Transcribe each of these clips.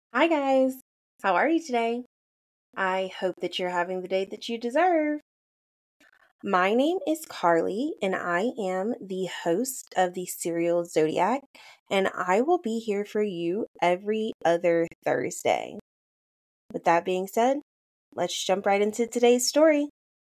Hi, guys. How are you today? I hope that you're having the day that you deserve. My name is Carly, and I am the host of the Serial Zodiac, and I will be here for you every other Thursday. With that being said, let's jump right into today's story.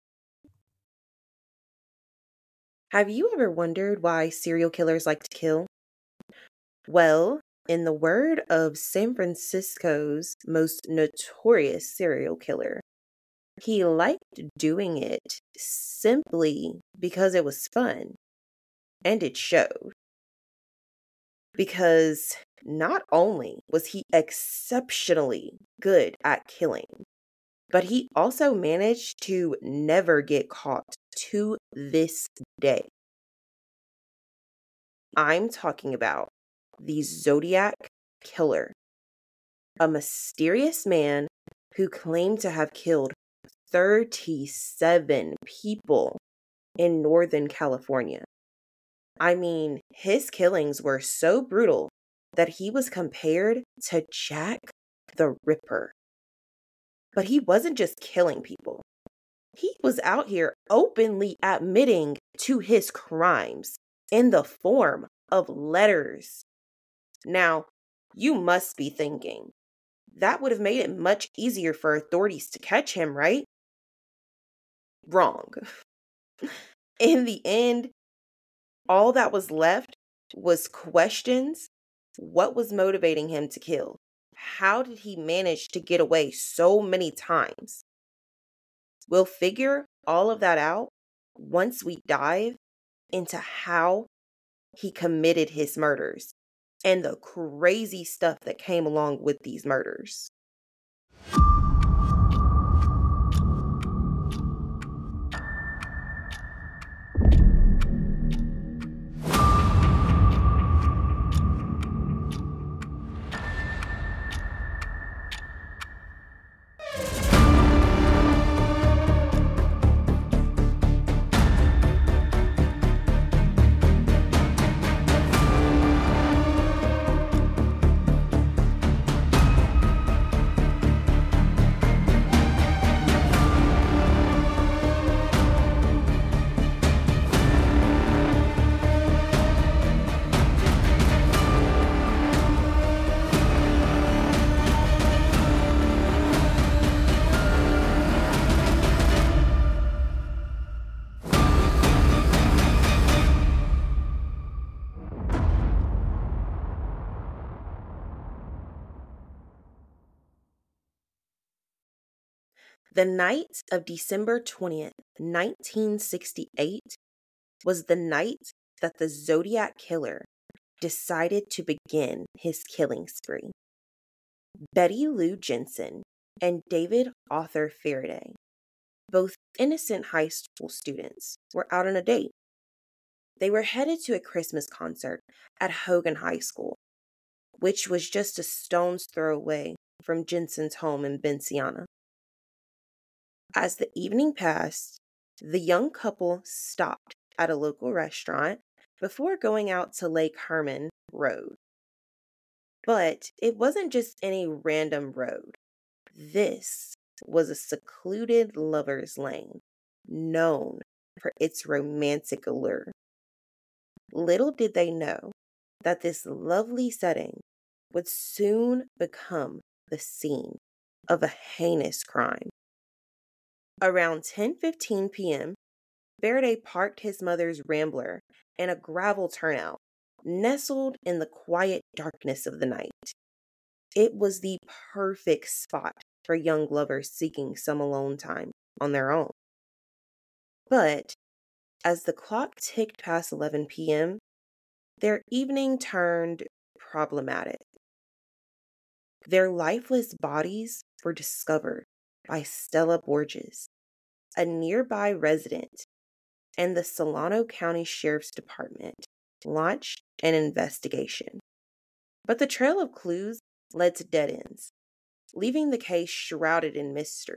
Have you ever wondered why serial killers like to kill? Well, in the word of San Francisco's most notorious serial killer, he liked doing it simply because it was fun, and it showed. Because not only was he exceptionally good at killing, but he also managed to never get caught to this day. I'm talking about the Zodiac Killer, a mysterious man who claimed to have killed 37 people in Northern California. I mean, his killings were so brutal that he was compared to Jack the Ripper. But he wasn't just killing people, he was out here openly admitting to his crimes in the form of letters. Now, you must be thinking, that would have made it much easier for authorities to catch him, right? Wrong. In the end, all that was left was questions. What was motivating him to kill? How did he manage to get away so many times? We'll figure all of that out once we dive into how he committed his murders and the crazy stuff that came along with these murders. The night of December 20th, 1968, was the night that the Zodiac Killer decided to begin his killing spree. Betty Lou Jensen and David Arthur Faraday, both innocent high school students, were out on a date. They were headed to a Christmas concert at Hogan High School, which was just a stone's throw away from Jensen's home in Benciana. As the evening passed, the young couple stopped at a local restaurant before going out to Lake Herman Road. But it wasn't just any random road. This was a secluded lover's lane, known for its romantic allure. Little did they know that this lovely setting would soon become the scene of a heinous crime. Around 10:15 p.m., Faraday parked his mother's Rambler in a gravel turnout, nestled in the quiet darkness of the night. It was the perfect spot for young lovers seeking some alone time on their own. But as the clock ticked past 11 p.m., their evening turned problematic. Their lifeless bodies were discovered by Stella Borges, a nearby resident, and the Solano County Sheriff's Department launched an investigation. But the trail of clues led to dead ends, leaving the case shrouded in mystery.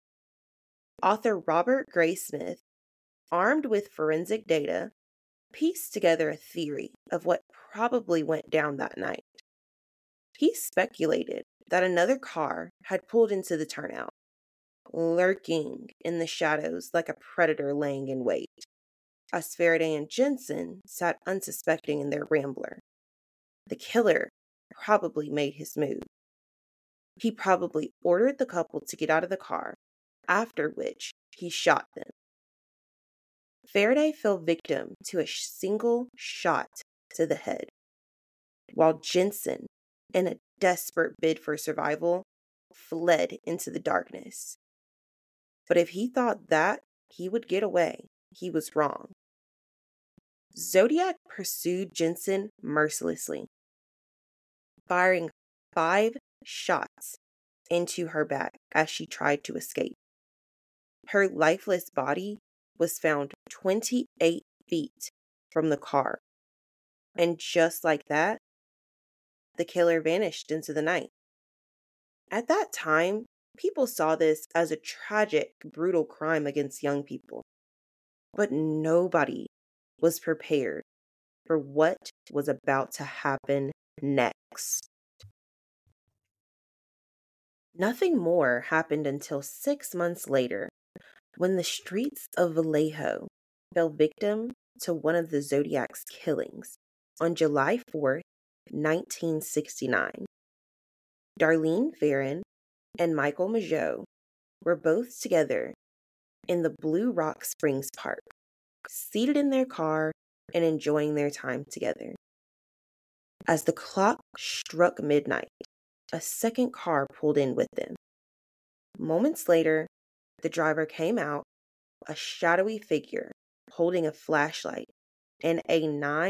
Author Robert Graysmith, armed with forensic data, pieced together a theory of what probably went down that night. He speculated that another car had pulled into the turnout, lurking in the shadows like a predator laying in wait, as Faraday and Jensen sat unsuspecting in their Rambler. The killer probably made his move. He probably ordered the couple to get out of the car, after which he shot them. Faraday fell victim to a single shot to the head, while Jensen, in a desperate bid for survival, fled into the darkness. But if he thought that he would get away, he was wrong. Zodiac pursued Jensen mercilessly, firing 5 shots into her back as she tried to escape. Her lifeless body was found 28 feet from the car, and just like that, the killer vanished into the night. At that time, people saw this as a tragic, brutal crime against young people, but nobody was prepared for what was about to happen next. Nothing more happened until 6 months later, when the streets of Vallejo fell victim to one of the Zodiac's killings on July 4th, 1969. Darlene Ferrin and Michael Mageau were both together in the Blue Rock Springs Park, seated in their car and enjoying their time together. As the clock struck midnight, a second car pulled in with them. Moments later, the driver came out, a shadowy figure holding a flashlight and a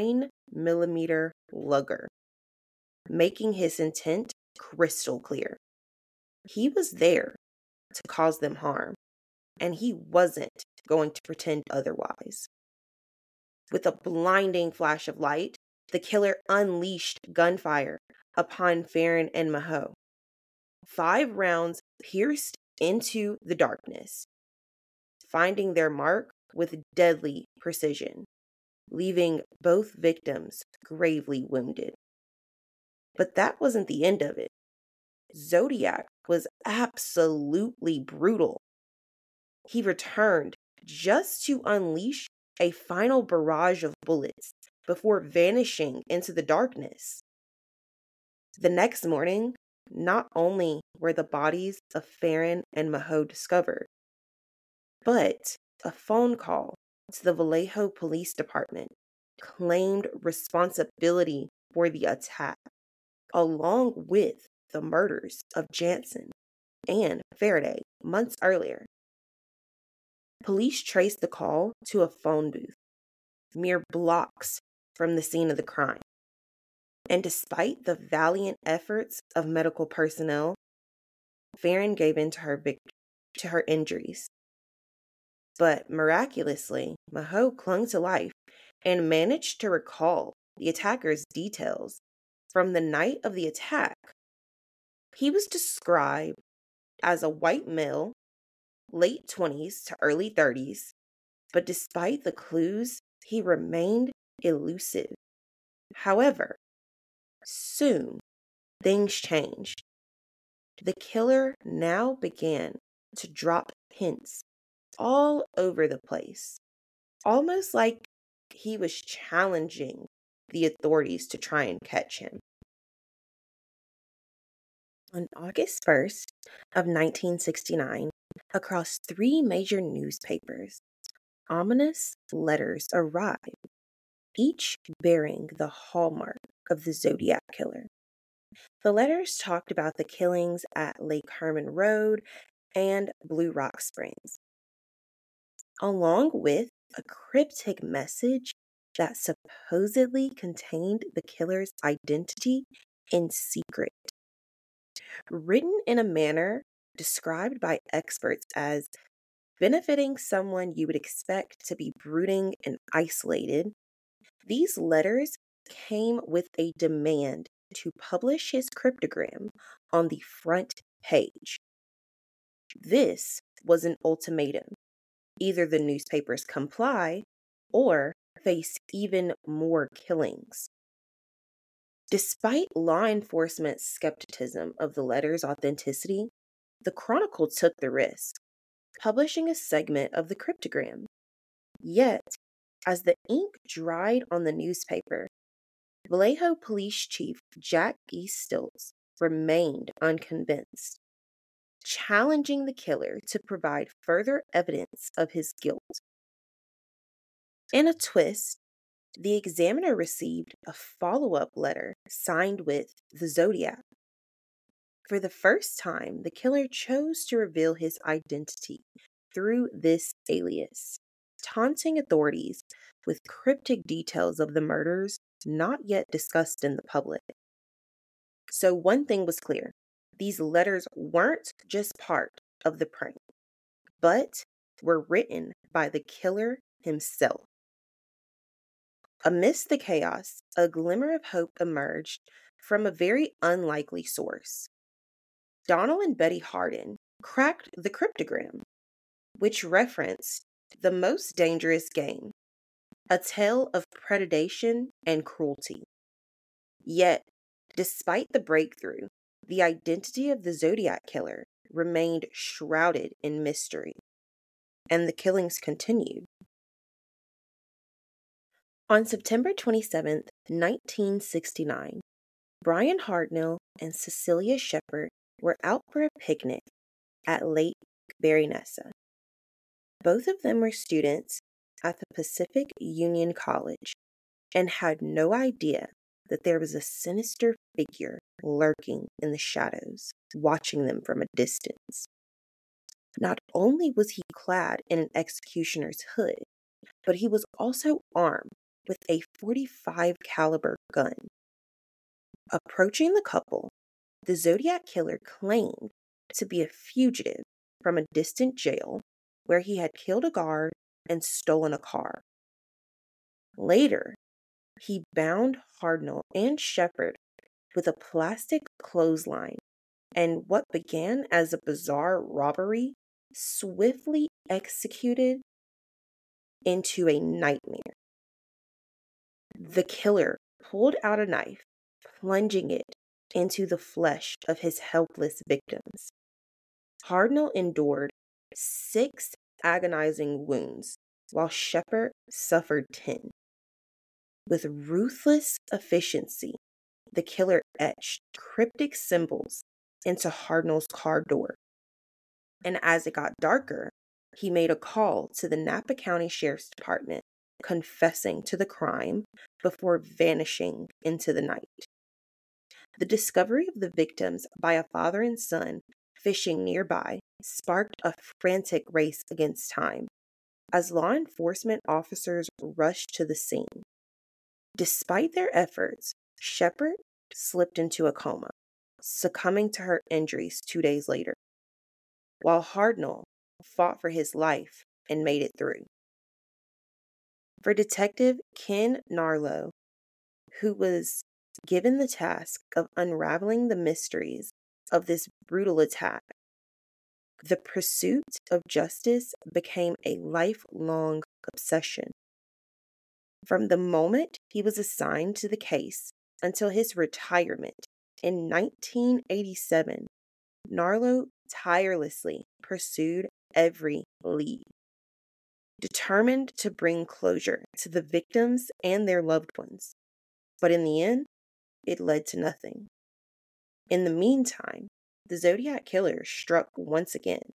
9mm Luger, making his intent crystal clear. He was there to cause them harm, and he wasn't going to pretend otherwise. With a blinding flash of light, the killer unleashed gunfire upon Ferrin and Mageau. 5 rounds pierced into the darkness, finding their mark with deadly precision, leaving both victims gravely wounded. But that wasn't the end of it. Zodiac was absolutely brutal. He returned just to unleash a final barrage of bullets before vanishing into the darkness. The next morning, not only were the bodies of Ferrin and Mageau discovered, but a phone call to the Vallejo Police Department claimed responsibility for the attack, along with the murders of Jensen and Faraday months earlier. Police traced the call to a phone booth, mere blocks from the scene of the crime. And despite the valiant efforts of medical personnel, Ferrin gave in to her injuries. But miraculously, Mageau clung to life and managed to recall the attacker's details from the night of the attack. He was described as a white male, late 20s to early 30s, but despite the clues, he remained elusive. However, soon things changed. The killer now began to drop hints all over the place, almost like he was challenging the authorities to try and catch him. On August 1st of 1969, across 3 major newspapers, ominous letters arrived, each bearing the hallmark of the Zodiac killer. The letters talked about the killings at Lake Herman Road and Blue Rock Springs, along with a cryptic message that supposedly contained the killer's identity in secret. Written in a manner described by experts as benefiting someone you would expect to be brooding and isolated, these letters came with a demand to publish his cryptogram on the front page. This was an ultimatum. Either the newspapers comply or face even more killings. Despite law enforcement's skepticism of the letter's authenticity, the Chronicle took the risk, publishing a segment of the cryptogram. Yet, as the ink dried on the newspaper, Vallejo Police Chief Jack E. Stilts remained unconvinced, challenging the killer to provide further evidence of his guilt. In a twist, the Examiner received a follow-up letter signed with the Zodiac. For the first time, the killer chose to reveal his identity through this alias, taunting authorities with cryptic details of the murders not yet discussed in the public. So one thing was clear. These letters weren't just part of the prank, but were written by the killer himself. Amidst the chaos, a glimmer of hope emerged from a very unlikely source. Donald and Betty Hardin cracked the cryptogram, which referenced The Most Dangerous Game, a tale of predation and cruelty. Yet, despite the breakthrough, the identity of the Zodiac killer remained shrouded in mystery, and the killings continued. On September 27, 1969, Brian Hardnell and Cecilia Shepard were out for a picnic at Lake Berryessa. Both of them were students at the Pacific Union College and had no idea that there was a sinister figure lurking in the shadows, watching them from a distance. Not only was he clad in an executioner's hood, but he was also armed with a .45 caliber gun. Approaching the couple, the Zodiac killer claimed to be a fugitive from a distant jail where he had killed a guard and stolen a car. Later, he bound Hardnell and Shepard with a plastic clothesline, and what began as a bizarre robbery swiftly executed into a nightmare. The killer pulled out a knife, plunging it into the flesh of his helpless victims. Hardnell endured 6 agonizing wounds, while Shepard suffered 10. With ruthless efficiency, the killer etched cryptic symbols into Hardnell's car door. And as it got darker, he made a call to the Napa County Sheriff's Department, confessing to the crime before vanishing into the night. The discovery of the victims by a father and son fishing nearby sparked a frantic race against time as law enforcement officers rushed to the scene. Despite their efforts, Shepard slipped into a coma, succumbing to her injuries 2 days later, while Hardnell fought for his life and made it through. For Detective Ken Narlow, who was given the task of unraveling the mysteries of this brutal attack, the pursuit of justice became a lifelong obsession. From the moment he was assigned to the case until his retirement in 1987, Narlow tirelessly pursued every lead, determined to bring closure to the victims and their loved ones. But in the end, it led to nothing. In the meantime, the Zodiac killer struck once again.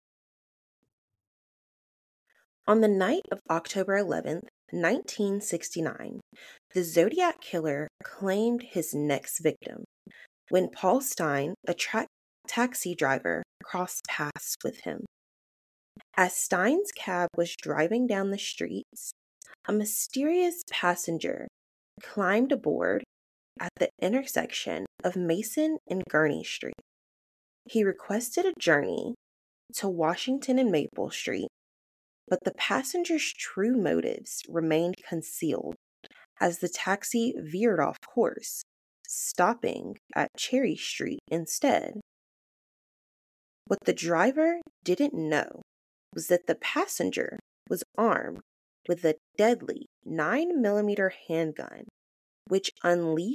On the night of October 11th, 1969, the Zodiac killer claimed his next victim when Paul Stein, a taxi driver, crossed paths with him. As Stein's cab was driving down the streets, a mysterious passenger climbed aboard at the intersection of Mason and Gurney Street. He requested a journey to Washington and Maple Street, but the passenger's true motives remained concealed as the taxi veered off course, stopping at Cherry Street instead. What the driver didn't know was that the passenger was armed with a deadly 9mm handgun, which unleashed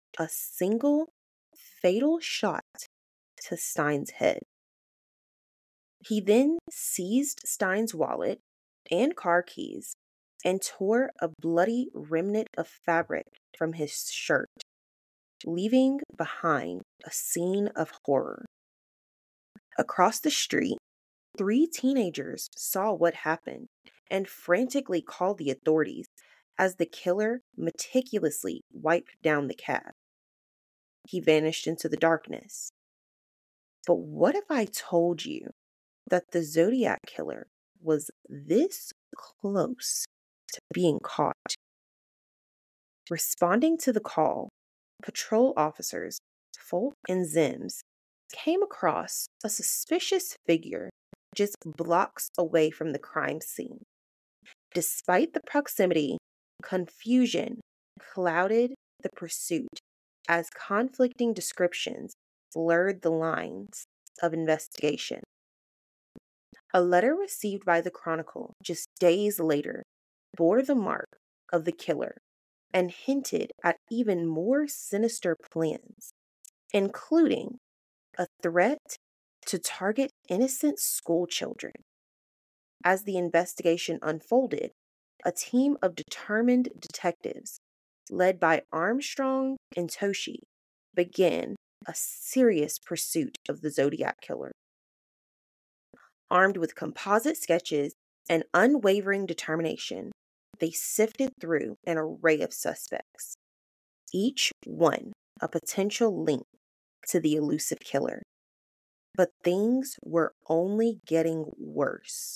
a single fatal shot to Stein's head. He then seized Stein's wallet and car keys and tore a bloody remnant of fabric from his shirt, leaving behind a scene of horror. Across the street, 3 teenagers saw what happened and frantically called the authorities as the killer meticulously wiped down the cab. He vanished into the darkness. But what if I told you that the Zodiac killer was this close to being caught? Responding to the call, patrol officers Folk and Zims came across a suspicious figure just blocks away from the crime scene. Despite the proximity, confusion clouded the pursuit as conflicting descriptions blurred the lines of investigation. A letter received by the Chronicle just days later bore the mark of the killer and hinted at even more sinister plans, including a threat to target innocent schoolchildren. As the investigation unfolded, a team of determined detectives, led by Armstrong and Toshi, began a serious pursuit of the Zodiac killer. Armed with composite sketches and unwavering determination, they sifted through an array of suspects, each one a potential link to the elusive killer. But things were only getting worse.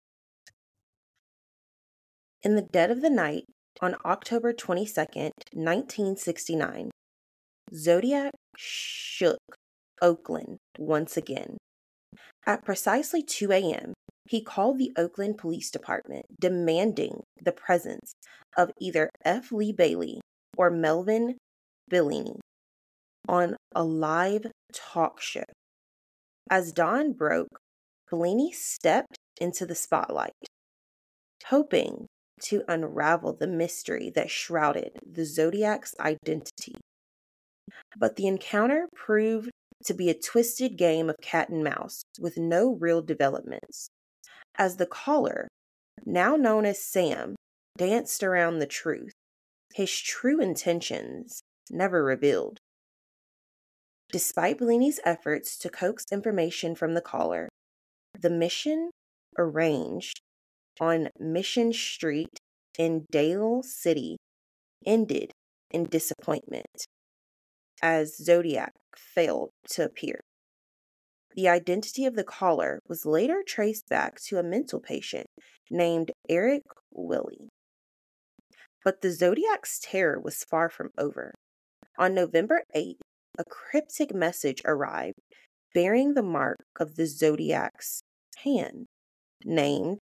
In the dead of the night, on October 22nd, 1969, Zodiac shook Oakland once again. At precisely 2 a.m., he called the Oakland Police Department demanding the presence of either F. Lee Bailey or Melvin Bellini on a live talk show. As dawn broke, Bellini stepped into the spotlight, hoping to unravel the mystery that shrouded the Zodiac's identity. But the encounter proved to be a twisted game of cat and mouse with no real developments, as the caller, now known as Sam, danced around the truth, his true intentions never revealed. Despite Bellini's efforts to coax information from the caller, the mission arranged on Mission Street in Dale City ended in disappointment, as Zodiac failed to appear. The identity of the caller was later traced back to a mental patient named Eric Willie. But the Zodiac's terror was far from over. On November 8th, a cryptic message arrived bearing the mark of the Zodiac's hand, named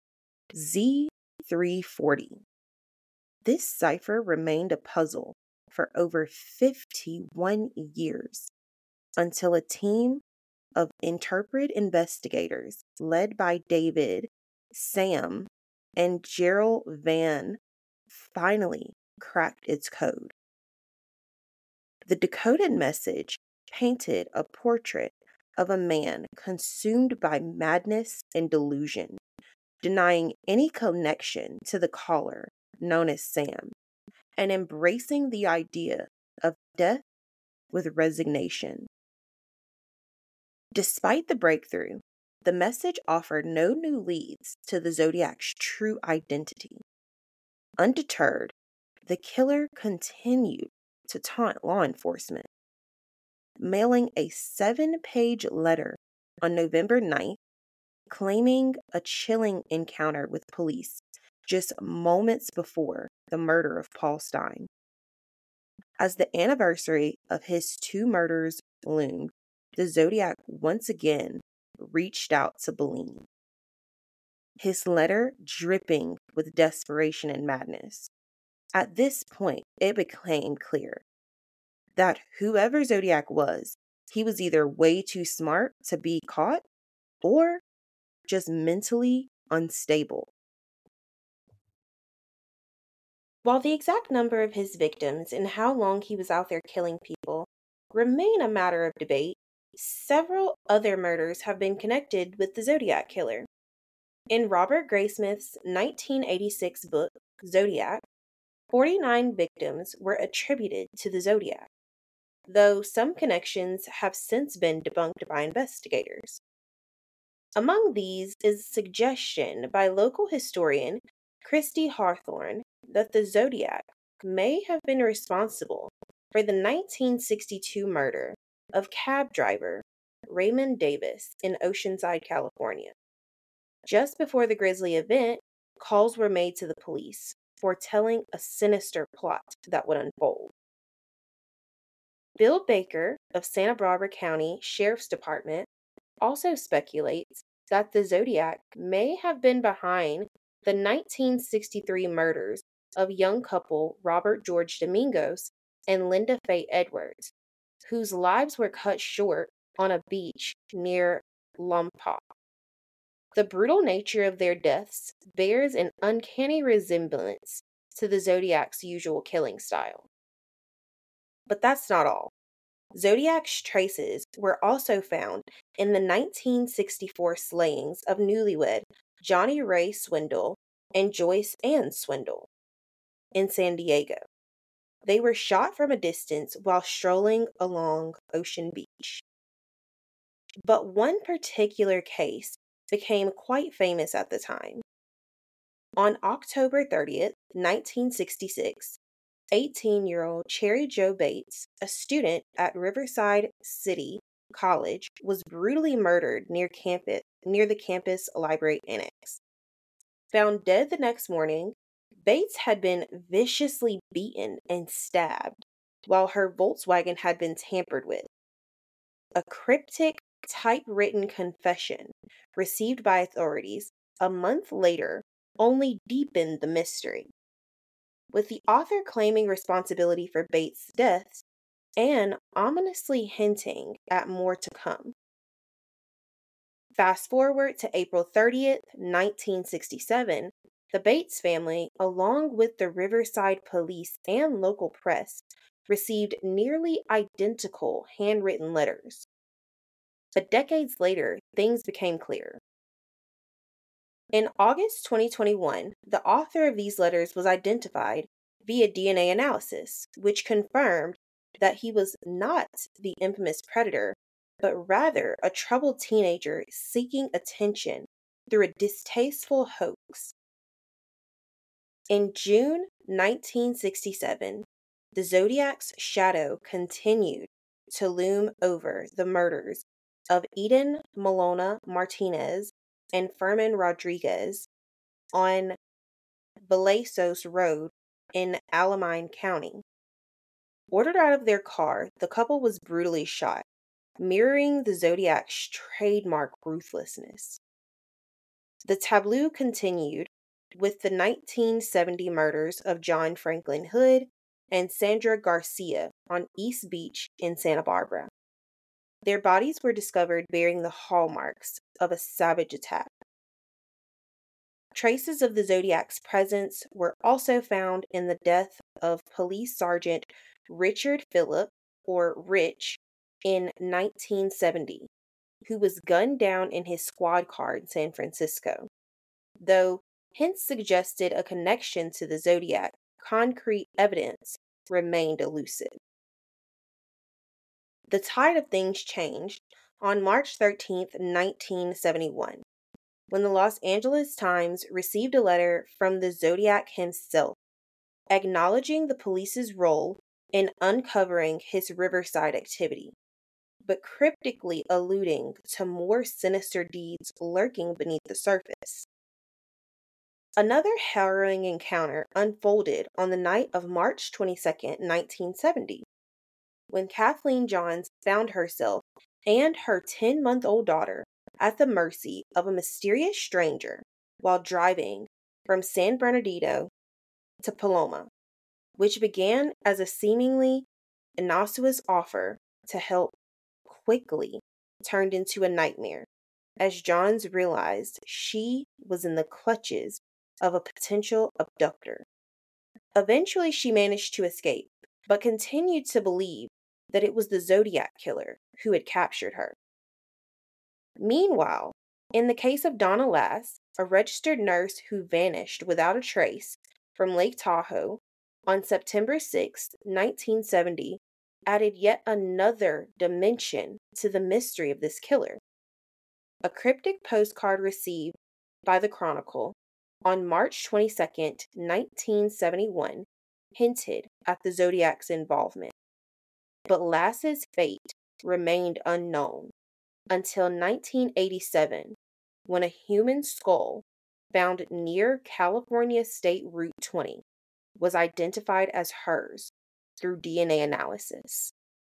Z340. This cipher remained a puzzle for over 51 years until a team of interpretive investigators led by David, Sam, and Gerald Van finally cracked its code. The decoded message painted a portrait of a man consumed by madness and delusion, denying any connection to the caller known as Sam, and embracing the idea of death with resignation. Despite the breakthrough, the message offered no new leads to the Zodiac's true identity. Undeterred, the killer continued to taunt law enforcement, mailing a 7-page letter on November 9th, claiming a chilling encounter with police just moments before the murder of Paul Stine. As the anniversary of his 2 murders loomed, the Zodiac once again reached out to Bellini, his letter dripping with desperation and madness. At this point, it became clear that whoever Zodiac was, he was either way too smart to be caught or just mentally unstable. While the exact number of his victims and how long he was out there killing people remain a matter of debate, several other murders have been connected with the Zodiac Killer. In Robert Graysmith's 1986 book, Zodiac, 49 victims were attributed to the Zodiac, though some connections have since been debunked by investigators. Among these is suggestion by local historian Christy Hawthorne that the Zodiac may have been responsible for the 1962 murder of cab driver Raymond Davis in Oceanside, California. Just before the grisly event, calls were made to the police, foretelling a sinister plot that would unfold. Bill Baker of Santa Barbara County Sheriff's Department also speculates that the Zodiac may have been behind the 1963 murders of young couple Robert George Domingos and Linda Faye Edwards, whose lives were cut short on a beach near Lompoc. The brutal nature of their deaths bears an uncanny resemblance to the Zodiac's usual killing style. But that's not all. Zodiac's traces were also found in the 1964 slayings of newlywed Johnny Ray Swindle and Joyce Ann Swindle in San Diego. They were shot from a distance while strolling along Ocean Beach. But one particular case became quite famous at the time. On October 30th, 1966, 18-year-old Cherry Jo Bates, a student at Riverside City College, was brutally murdered near the campus library annex. Found dead the next morning, Bates had been viciously beaten and stabbed, while her Volkswagen had been tampered with. A cryptic, typewritten confession received by authorities a month later only deepened the mystery, with the author claiming responsibility for Bates' deaths and ominously hinting at more to come. Fast forward to April 30th, 1967, the Bates family, along with the Riverside police and local press, received nearly identical handwritten letters. But decades later, things became clear. In August 2021, the author of these letters was identified via DNA analysis, which confirmed that he was not the infamous predator, but rather a troubled teenager seeking attention through a distasteful hoax. In June 1967, the Zodiac's shadow continued to loom over the murders of Eden Molina Martinez and Furman Rodriguez on Vallesos Road in Alamine County. Ordered out of their car, the couple was brutally shot, mirroring the Zodiac's trademark ruthlessness. The tableau continued with the 1970 murders of John Franklin Hood and Sandra Garcia on East Beach in Santa Barbara. Their bodies were discovered bearing the hallmarks of a savage attack. Traces of the Zodiac's presence were also found in the death of Police Sergeant Richard Phillip, or Rich, in 1970, who was gunned down in his squad car in San Francisco. Though hints suggested a connection to the Zodiac, concrete evidence remained elusive. The tide of things changed on March 13th, 1971, when the Los Angeles Times received a letter from the Zodiac himself, acknowledging the police's role in uncovering his Riverside activity, but cryptically alluding to more sinister deeds lurking beneath the surface. Another harrowing encounter unfolded on the night of March 22nd, 1970, when Kathleen Johns found herself and her 10-month-old daughter at the mercy of a mysterious stranger while driving from San Bernardino to Paloma, which began as a seemingly innocuous offer to help quickly turned into a nightmare as Johns realized she was in the clutches of a potential abductor. Eventually, she managed to escape, but continued to believe that it was the Zodiac killer who had captured her. Meanwhile, in the case of Donna Lass, a registered nurse who vanished without a trace from Lake Tahoe on September 6, 1970, added yet another dimension to the mystery of this killer. A cryptic postcard received by the Chronicle on March 22, 1971, hinted at the Zodiac's involvement. But Lass's fate remained unknown until 1987, when a human skull found near California State Route 20 was identified as hers through DNA analysis.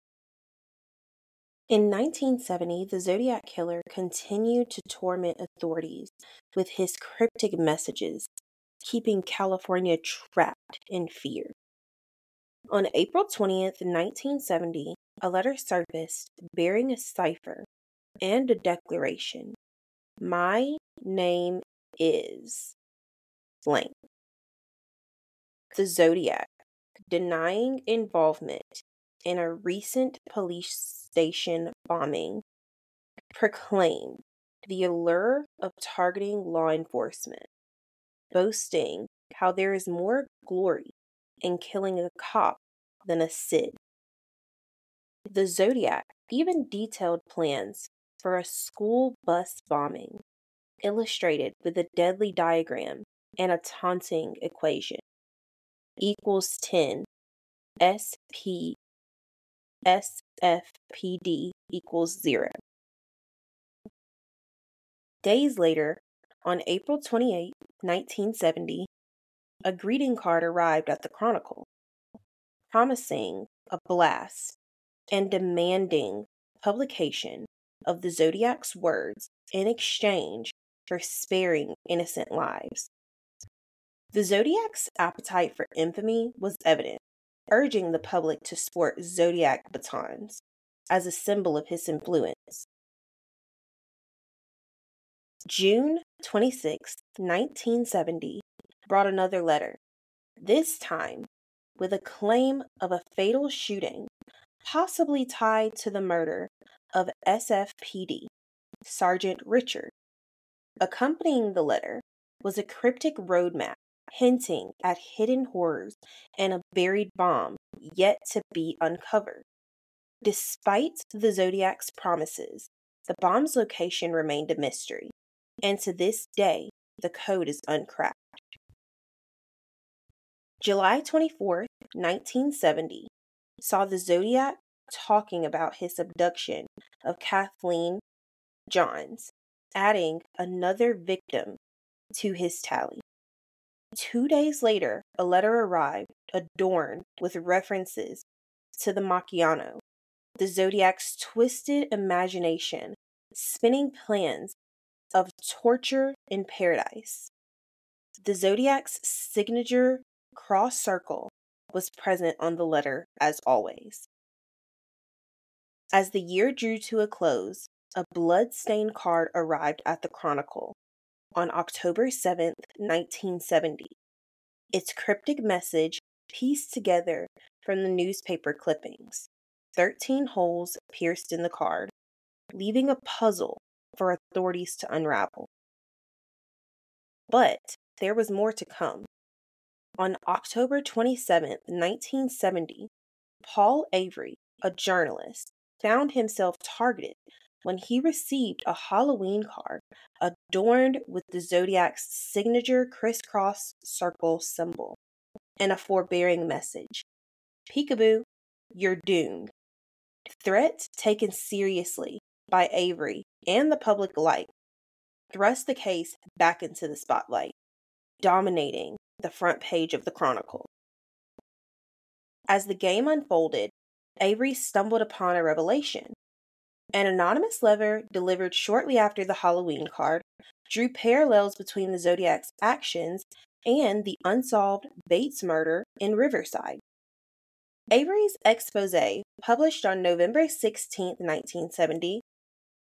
In 1970, the Zodiac Killer continued to torment authorities with his cryptic messages, keeping California trapped in fear. On April 20th, 1970, a letter surfaced bearing a cipher and a declaration. My name is blank. The Zodiac, denying involvement in a recent police station bombing, proclaimed the allure of targeting law enforcement, boasting how there is more glory in killing a cop than a Sid. The Zodiac even detailed plans for a school bus bombing, illustrated with a deadly diagram and a taunting equation. Equals 10 SFPD equals 0. Days later, on April 28, 1970, a greeting card arrived at the Chronicle, promising a blast and demanding publication of the Zodiac's words in exchange for sparing innocent lives. The Zodiac's appetite for infamy was evident, urging the public to sport Zodiac batons as a symbol of his influence. June 26, 1970, brought another letter, this time with a claim of a fatal shooting, possibly tied to the murder of SFPD Sergeant Richard. Accompanying the letter was a cryptic roadmap hinting at hidden horrors and a buried bomb yet to be uncovered. Despite the Zodiac's promises, the bomb's location remained a mystery, and to this day, the code is uncracked. July 24, 1970, saw the Zodiac talking about his abduction of Kathleen Johns, adding another victim to his tally. 2 days later, a letter arrived adorned with references to the Macchiano, the Zodiac's twisted imagination, spinning plans of torture in paradise. The Zodiac's signature cross circle was present on the letter as always. As the year drew to a close, a blood-stained card arrived at the Chronicle on October 7, 1970. Its cryptic message pieced together from the newspaper clippings. 13 holes pierced in the card, leaving a puzzle for authorities to unravel. But there was more to come. On October 27, 1970, Paul Avery, a journalist, found himself targeted when he received a Halloween card adorned with the Zodiac's signature crisscross circle symbol and a forbearing message. Peekaboo, you're doomed. Threat taken seriously by Avery and the public alike thrust the case back into the spotlight, dominating the front page of the Chronicle. As the game unfolded, Avery stumbled upon a revelation. An anonymous letter delivered shortly after the Halloween card drew parallels between the Zodiac's actions and the unsolved Bates murder in Riverside. Avery's exposé, published on November 16, 1970,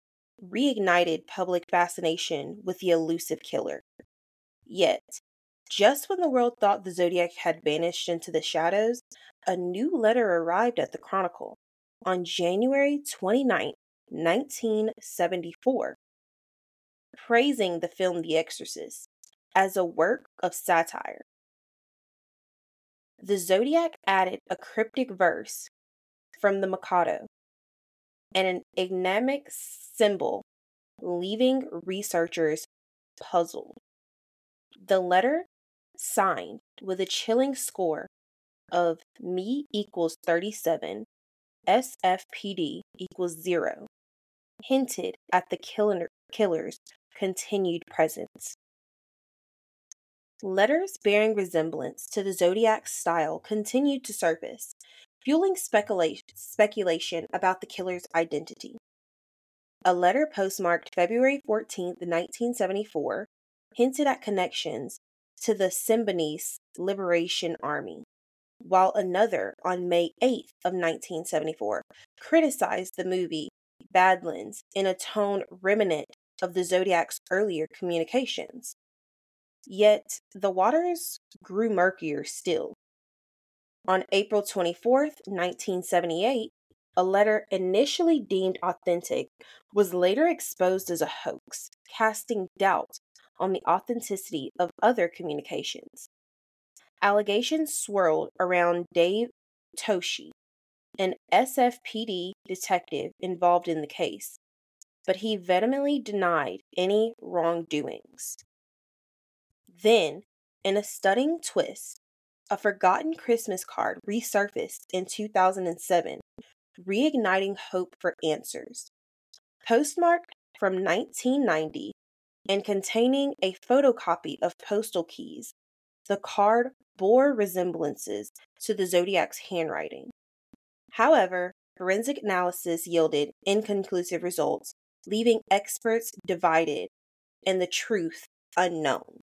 reignited public fascination with the elusive killer. Yet, Just when the world thought the zodiac had vanished into the shadows, a new letter arrived at the Chronicle on January 29, 1974, praising the film The Exorcist as a work of satire. The zodiac added a cryptic verse from the Mikado and an enigmatic symbol, leaving researchers puzzled. The letter, signed with a chilling score of me equals 37, SFPD equals 0, hinted at the killer's continued presence. Letters bearing resemblance to the zodiac's style continued to surface, fueling speculation about the killer's identity. A letter postmarked February 14, 1974, hinted at connections to the Symbionese Liberation Army, while another on May 8th of 1974 criticized the movie Badlands in a tone reminiscent of the Zodiac's earlier communications. Yet, the waters grew murkier still. On April 24th, 1978, a letter initially deemed authentic was later exposed as a hoax, casting doubt on the authenticity of other communications. Allegations swirled around Dave Toschi, an SFPD detective involved in the case, but he vehemently denied any wrongdoings. Then, in a stunning twist, a forgotten Christmas card resurfaced in 2007, reigniting hope for answers. Postmarked from 1990 and containing a photocopy of postal keys, the card bore resemblances to the Zodiac's handwriting. However, forensic analysis yielded inconclusive results, leaving experts divided and the truth unknown.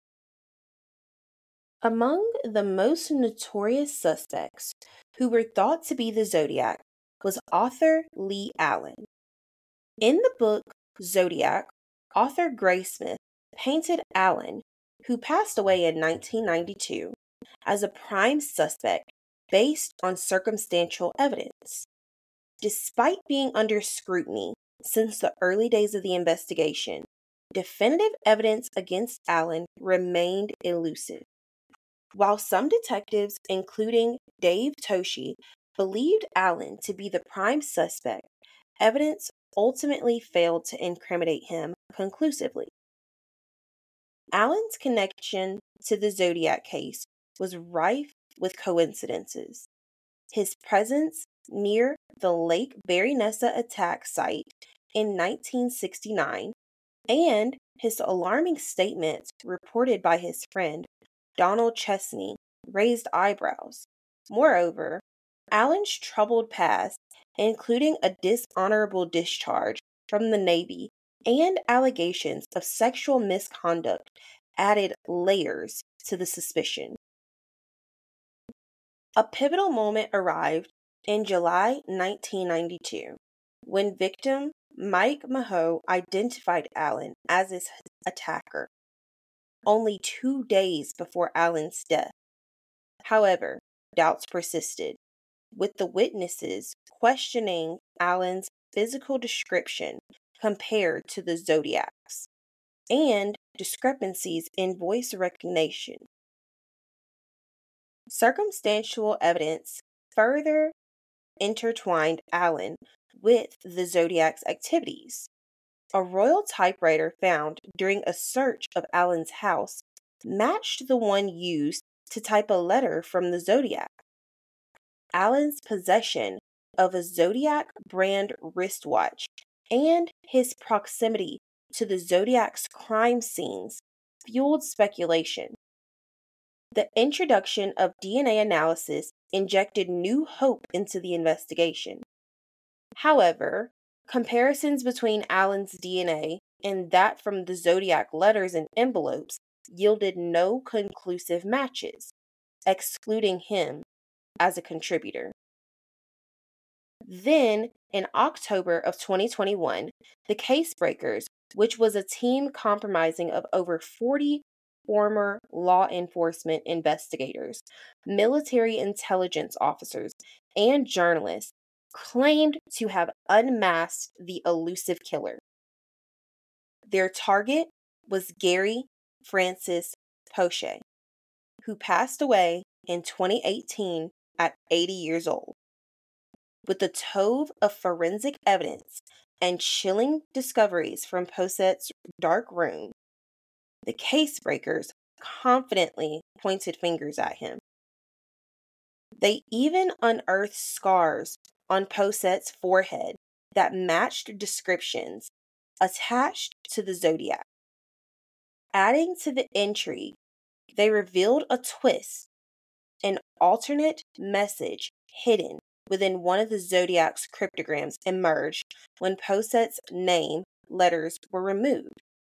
Among the most notorious suspects who were thought to be the Zodiac was author Lee Allen. In the book Zodiac, author Graysmith painted Allen, who passed away in 1992, as a prime suspect based on circumstantial evidence. Despite being under scrutiny since the early days of the investigation, definitive evidence against Allen remained elusive. While some detectives, including Dave Toschi, believed Allen to be the prime suspect, evidence ultimately failed to incriminate him conclusively. Allen's connection to the Zodiac case was rife with coincidences. His presence near the Lake Berryessa attack site in 1969 and his alarming statements reported by his friend Donald Chesney raised eyebrows. Moreover, Allen's troubled past, including a dishonorable discharge from the Navy and allegations of sexual misconduct, added layers to the suspicion. A pivotal moment arrived in July 1992 when victim Mike Maho identified Allen as his attacker, only 2 days before Allen's death. However, doubts persisted, with the witnesses questioning Allen's physical description compared to the Zodiac's, and discrepancies in voice recognition. Circumstantial evidence further intertwined Allen with the Zodiac's activities. A royal typewriter found during a search of Allen's house matched the one used to type a letter from the Zodiac. Allen's possession of a Zodiac brand wristwatch and his proximity to the Zodiac's crime scenes fueled speculation. The introduction of DNA analysis injected new hope into the investigation. However, comparisons between Allen's DNA and that from the Zodiac letters and envelopes yielded no conclusive matches, excluding him as a contributor. Then, in October of 2021, the Casebreakers, which was a team comprising of over 40 former law enforcement investigators, military intelligence officers, and journalists claimed to have unmasked the elusive killer. Their target was Gary Francis Poche, who passed away in 2018 at 80 years old. With the trove of forensic evidence and chilling discoveries from Poset's dark room, the case breakers confidently pointed fingers at him. They even unearthed scars on Poset's forehead that matched descriptions attached to the Zodiac. Adding to the intrigue, they revealed a twist, an alternate message hidden within one of the Zodiac's cryptograms emerged when Poset's name letters were removed.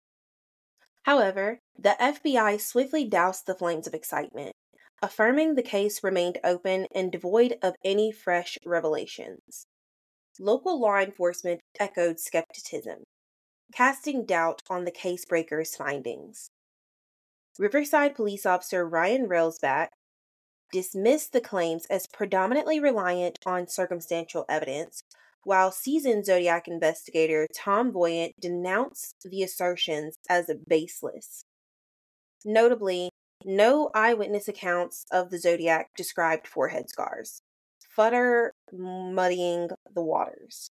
However, the FBI swiftly doused the flames of excitement, affirming the case remained open and devoid of any fresh revelations. Local law enforcement echoed skepticism, casting doubt on the case-breakers' findings. Riverside police officer Ryan Railsback dismissed the claims as predominantly reliant on circumstantial evidence, while seasoned Zodiac investigator Tom Voyant denounced the assertions as baseless. Notably, no eyewitness accounts of the Zodiac described forehead scars, further muddying the waters.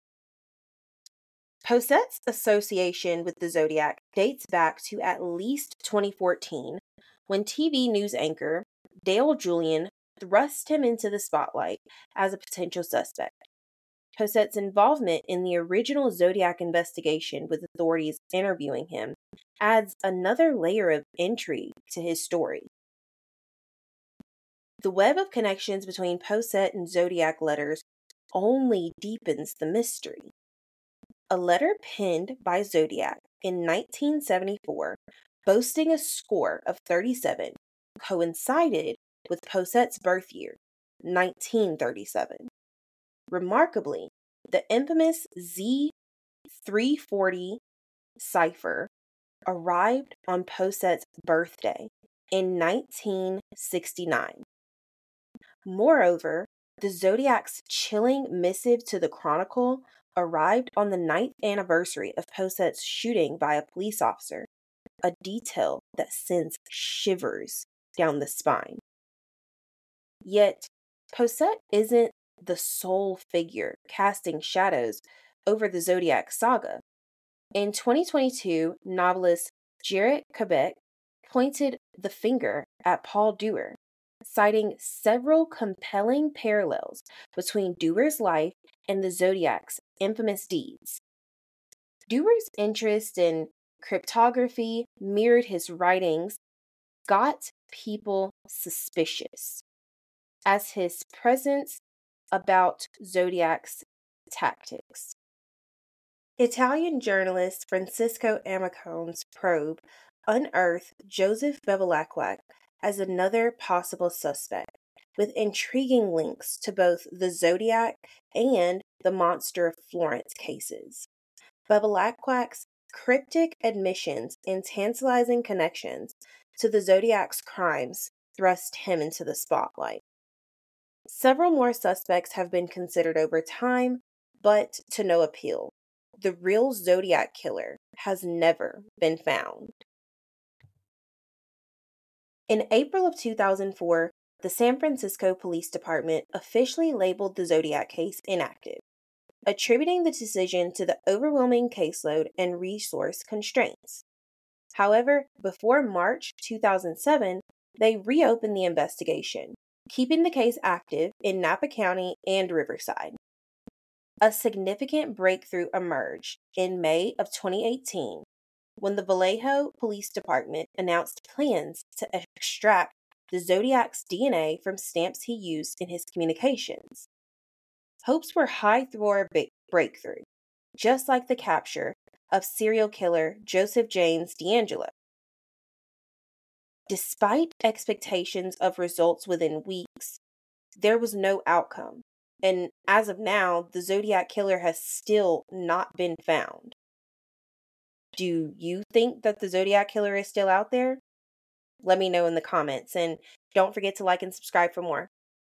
Poset's association with the Zodiac dates back to at least 2014, when TV news anchor Dale Julian thrust him into the spotlight as a potential suspect. Poset's involvement in the original Zodiac investigation, with authorities interviewing him, adds another layer of intrigue to his story. The web of connections between Poset and Zodiac letters only deepens the mystery. A letter penned by Zodiac in 1974, boasting a score of 37, coincided with Poset's birth year, 1937. Remarkably, the infamous Z340 cipher arrived on Poset's birthday in 1969. Moreover, the Zodiac's chilling missive to the Chronicle arrived on the 9th anniversary of Poset's shooting by a police officer, a detail that sends shivers down the spine. Yet, Poset isn't the sole figure casting shadows over the Zodiac saga. In 2022, novelist Jarrett Quebec pointed the finger at Paul Dewar, citing several compelling parallels between Dewar's life and the Zodiac's infamous deeds. Dewar's interest in cryptography mirrored his writings, got people suspicious, as his presence about Zodiac's tactics. Italian journalist Francisco Amicone's probe unearthed Joseph Bevilacqua as another possible suspect, with intriguing links to both the Zodiac and the Monster of Florence cases. Bevilacqua's cryptic admissions and tantalizing connections to the Zodiac's crimes thrust him into the spotlight. Several more suspects have been considered over time, but to no appeal. The real Zodiac killer has never been found. In April of 2004, the San Francisco Police Department officially labeled the Zodiac case inactive, attributing the decision to the overwhelming caseload and resource constraints. However, before March 2007, they reopened the investigation, keeping the case active in Napa County and Riverside. A significant breakthrough emerged in May of 2018 when the Vallejo Police Department announced plans to extract the Zodiac's DNA from stamps he used in his communications. Hopes were high for a breakthrough, just like the capture of serial killer Joseph James DeAngelo. Despite expectations of results within weeks, there was no outcome. And as of now, the Zodiac killer has still not been found. Do you think that the Zodiac killer is still out there? Let me know in the comments, and don't forget to like and subscribe for more.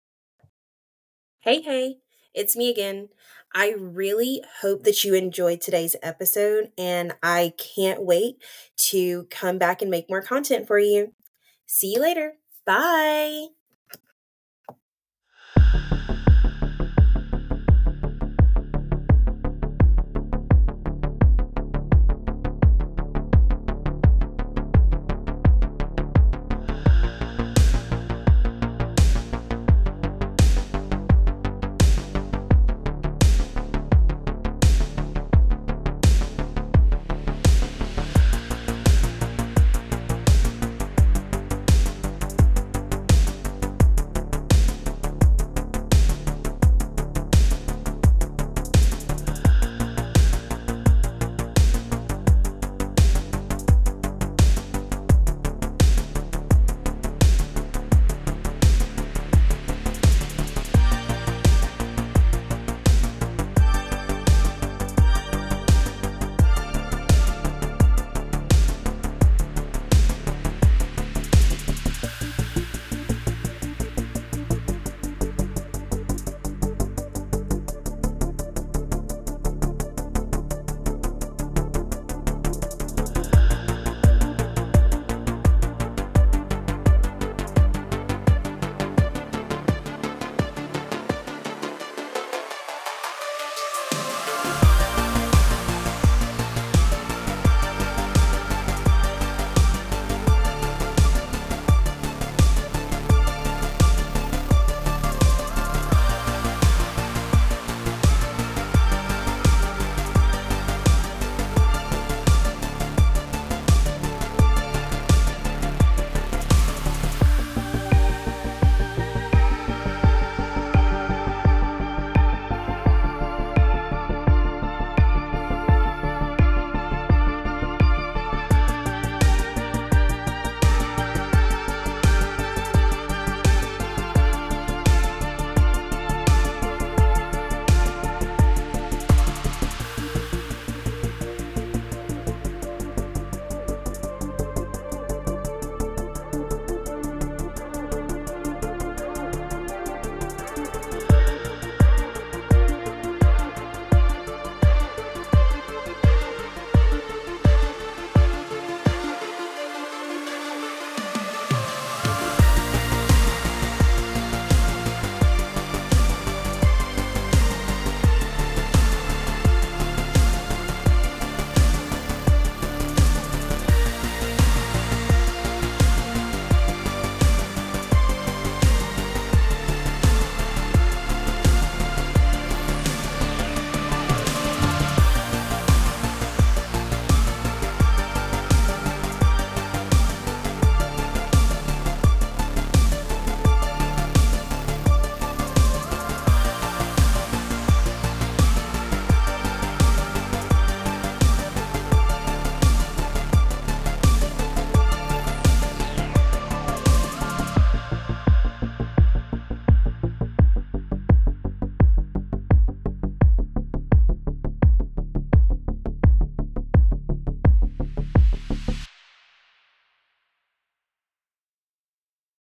Hey, it's me again. I really hope that you enjoyed today's episode, and I can't wait to come back and make more content for you. See you later. Bye.